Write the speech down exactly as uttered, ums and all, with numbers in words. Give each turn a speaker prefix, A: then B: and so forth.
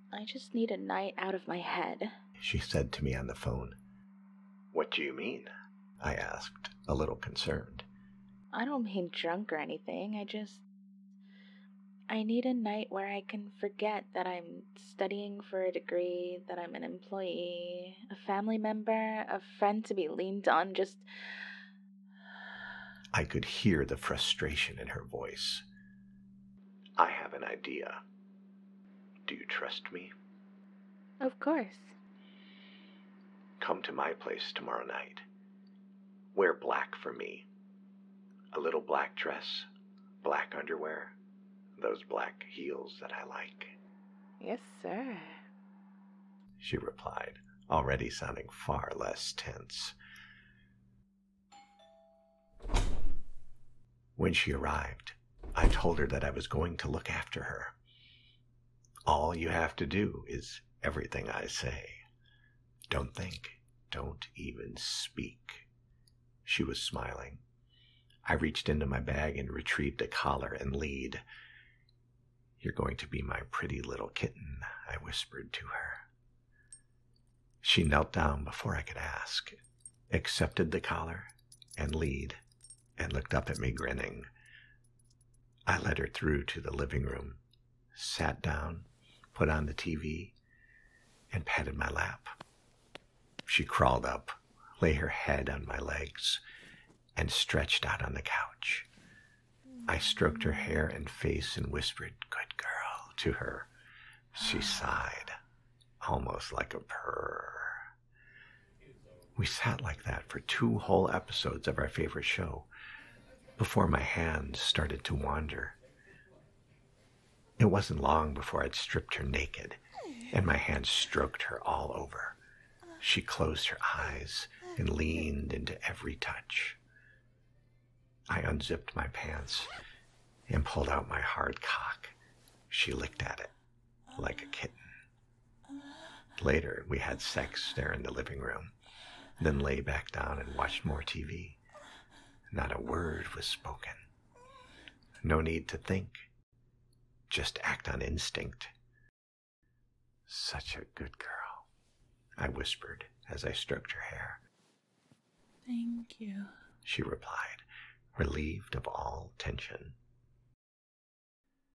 A: I just need a night out of my head,
B: she said to me on the phone. What do you mean? I asked, a little concerned.
A: I don't mean drunk or anything. I just... I need a night where I can forget that I'm studying for a degree, that I'm an employee, a family member, a friend to be leaned on, just...
B: I could hear the frustration in her voice. I have an idea. Do you trust me?
A: Of course.
B: Come to my place tomorrow night. Wear black for me. A little black dress, black underwear, those black heels that I like.
A: Yes, sir,
B: she replied, already sounding far less tense. When she arrived, I told her that I was going to look after her. All you have to do is everything I say. Don't think, don't even speak. She was smiling. I reached into my bag and retrieved a collar and lead. You're going to be my pretty little kitten, I whispered to her. She knelt down before I could ask, accepted the collar and lead, and looked up at me grinning. I led her through to the living room, sat down, put on the T V, and patted my lap. She crawled up, lay her head on my legs, and stretched out on the couch. I stroked her hair and face and whispered, "Good girl," to her. She sighed, almost like a purr. We sat like that for two whole episodes of our favorite show, before my hands started to wander. It wasn't long before I'd stripped her naked, and my hands stroked her all over. She closed her eyes and leaned into every touch. I unzipped my pants and pulled out my hard cock. She licked at it like a kitten. Later, we had sex there in the living room, then lay back down and watched more T V. Not a word was spoken. No need to think. Just act on instinct. Such a good girl, I whispered as I stroked her hair.
A: Thank you,
B: she replied, relieved of all tension.